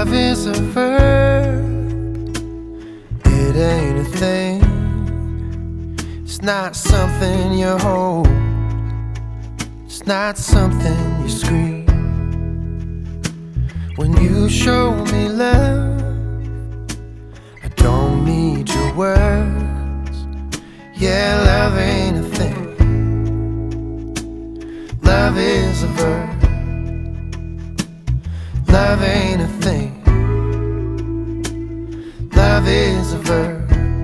Love is a verb, it ain't a thing. It's not something you hold, it's not something you scream. When you show me love, I don't need your words. Yeah, love ain't a thing. Love is a verb. Love ain't a thing. Love is a verb.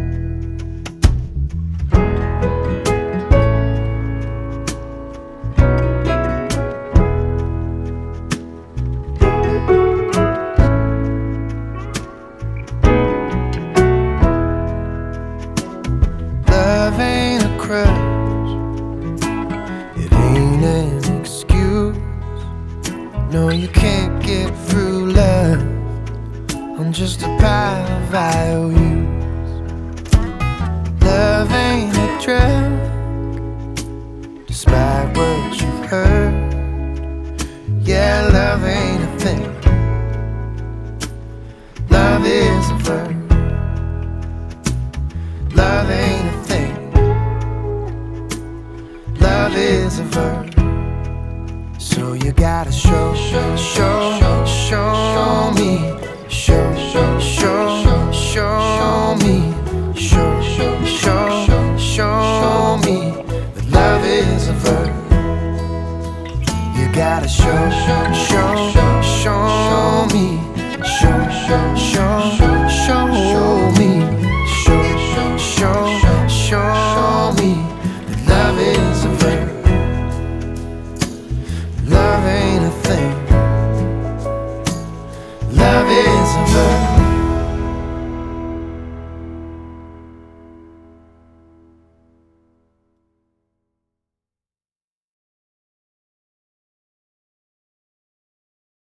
Love ain't a crutch, it ain't an excuse. No, you can't get through love on just a pile of IOUs. Love ain't a drug, despite what you've heard. Yeah, love ain't a thing. Love is a verb.